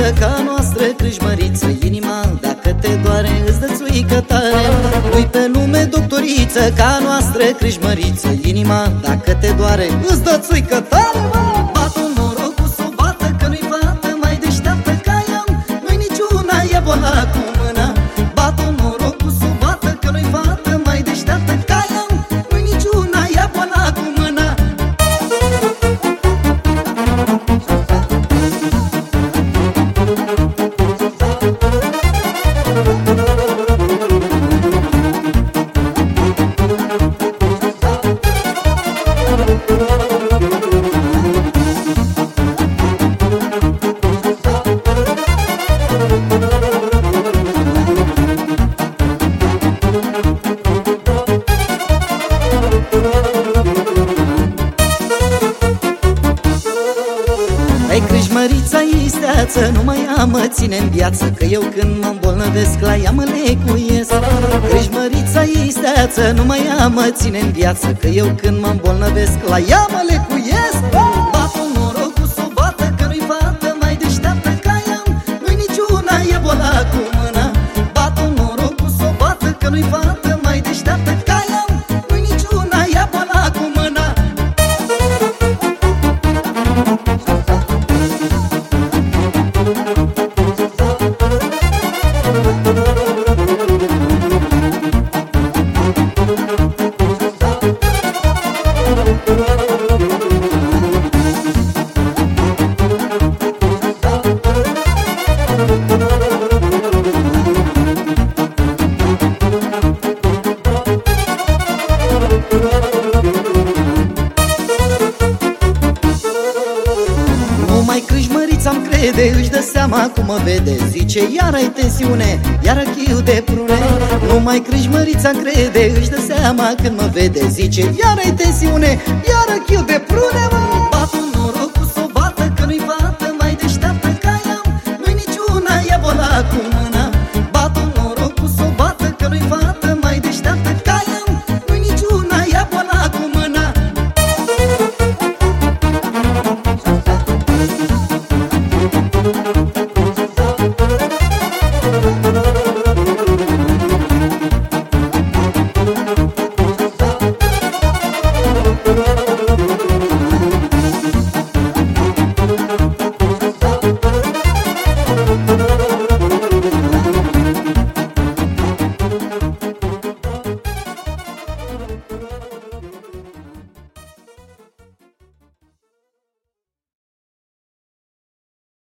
Crâșmăriță, ca noastră crâșmăriță, inima dacă te doare îți dă țuică tare. Nu-i pe lume doctoriță, ca noastră crâșmăriță, inima dacă te doare îți dă țuică tare. Bată norocul s-o bată, că nu-i fată mai deșteaptă ca ea, nu-i niciuna e bună cu mâna. Bată norocul s-o bată, că nu-i fată mai deșteaptă ca ea, nu-i niciuna e bună cu mâna. Hai Crâșmărița isteață, numai ea mă ține în viață, că eu când mă îmbolnăvesc la ea mă lecuiesc. Crâșmărița isteață, numai ea mă ține în viață, că eu când mă îmbolnăvesc la ea mă lecuiesc. Bată norocul s-o bată, că nu-i fată mai deșteaptă ca ea, nu-i niciuna e bola cu mâna. Bată norocul s-o bată, că nu-i fată mai deșteaptă ca ea, nu-i niciuna e bola cu mâna. Numai Crâșmărița-mi crede, își dă seama cum mă vede, zice iară-i tensiune, iară chiu de prune. Numai Crâșmărița-mi crede, își dă seama când mă vede, zice iară-i tensiune, iară chiu de prune. Bată norocul s-o bată, că nu-i fată mai deșteaptă ca ea, nu-i niciuna e bola cu mâna. Bată norocul s-o bată, că nu-i fată mai deșteaptă ca ea, nu-i niciuna e bola cu mâna.